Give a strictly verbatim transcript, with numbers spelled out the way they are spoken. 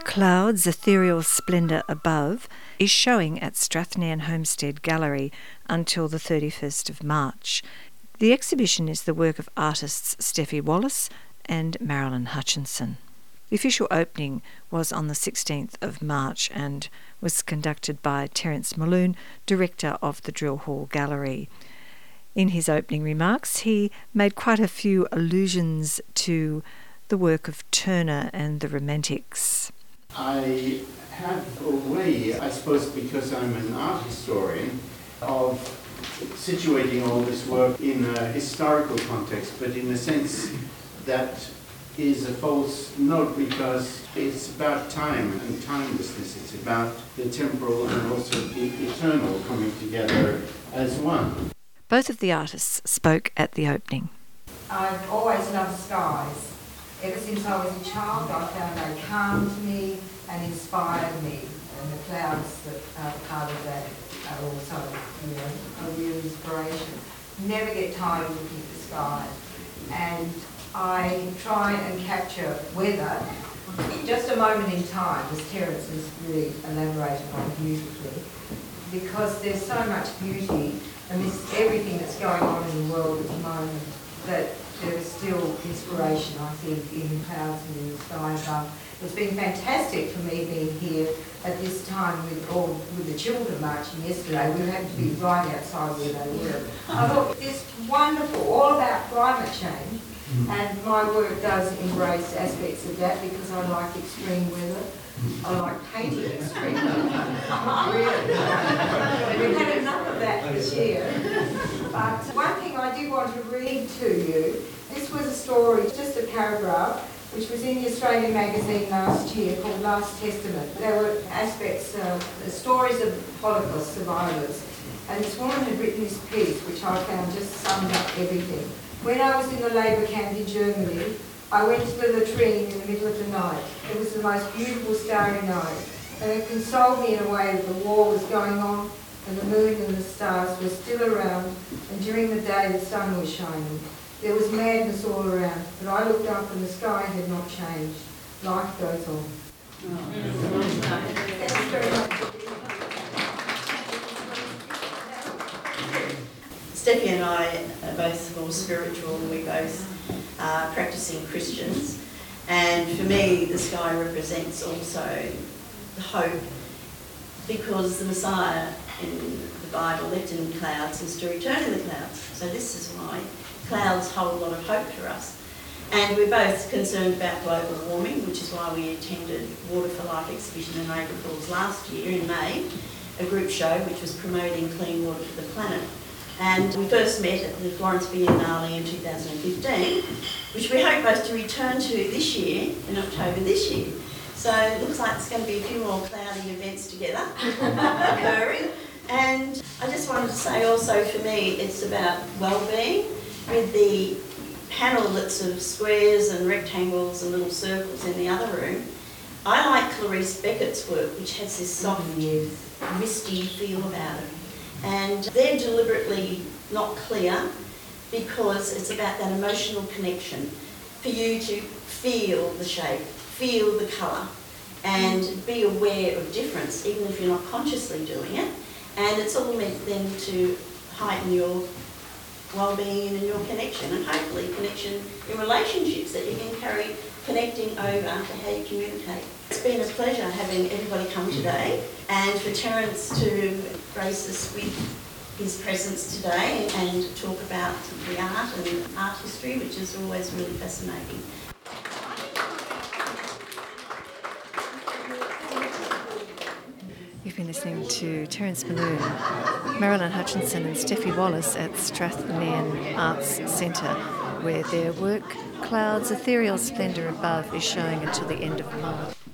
Clouds, Ethereal Splendour Above is showing at Strathnairn Homestead Gallery until the thirty-first of March. The exhibition is the work of artists Steffi Wallace and Marilyn Hutchinson. The official opening was on the sixteenth of March and was conducted by Terence Malone, director of the Drill Hall Gallery. In his opening remarks, he made quite a few allusions to the work of Turner and the Romantics. I have a way, I suppose because I'm an art historian, of situating all this work in a historical context, but in a sense that is a false note because it's about time and timelessness. It's about the temporal and also the eternal coming together as one. Both of the artists spoke at the opening. I've always loved skies. Ever since I was a child, I found they calmed me and inspired me, and the clouds that are part of that are also, you know, a real inspiration. Never get tired of looking at the sky, and I try and capture weather just a moment in time, as Terence has really elaborated on beautifully, because there's so much beauty amidst everything that's going on in the world at the moment that there is still inspiration, I think, in the clouds and in the sky above. It's been fantastic for me being here at this time with all with the children marching yesterday. We had to be right outside where they were. I thought it's wonderful, all about climate change, and my work does embrace aspects of that because I like extreme weather. I like painting extreme weather. Really. We've had enough of that this year. But one thing I did want to read to you, this was a story, just a paragraph, which was in the Australian magazine last year called Last Testament. There were aspects, uh, the stories of Holocaust survivors. And this woman had written this piece, which I found just summed up everything. When I was in the labour camp in Germany, I went to the latrine in the middle of the night. It was the most beautiful starry night. And it consoled me in a way that the war was going on and the moon and the stars were still around, and during the day the sun was shining. There was madness all around, but I looked up and the sky had not changed. Life goes on. Oh. Thanks very much. Steffi and I are both more spiritual, and we both are practising Christians. And for me, the sky represents also the hope, because the Messiah in the Bible lived in clouds and is to return in the clouds. So this is why clouds hold a lot of hope for us. And we're both concerned about global warming, which is why we attended Water for Life exhibition in Niagara Falls last year in May, a group show which was promoting clean water for the planet. And we first met at the Florence Biennale in two thousand fifteen, which we hope both to return to this year, in October this year. So it looks like there's going to be a few more cloudy events together occurring. And I just wanted to say also, for me, it's about well-being. With the panel that's of squares and rectangles and little circles in the other room, I like Clarice Beckett's work, which has this soft, misty feel about it. And they're deliberately not clear because it's about that emotional connection, for you to feel the shape, feel the colour, and be aware of difference, even if you're not consciously doing it. And it's all meant then to heighten your well-being and your connection, and hopefully connection in relationships that you can carry connecting over to how you communicate. It's been a pleasure having everybody come today, and for Terence to grace us with his presence today and talk about the art and art history, which is always really fascinating. You've been listening to Terence Malone, Marilyn Hutchinson and Steffi Wallace at Strathnairn Arts Centre, where their work, Clouds, Ethereal Splendour Above, is showing until the end of March.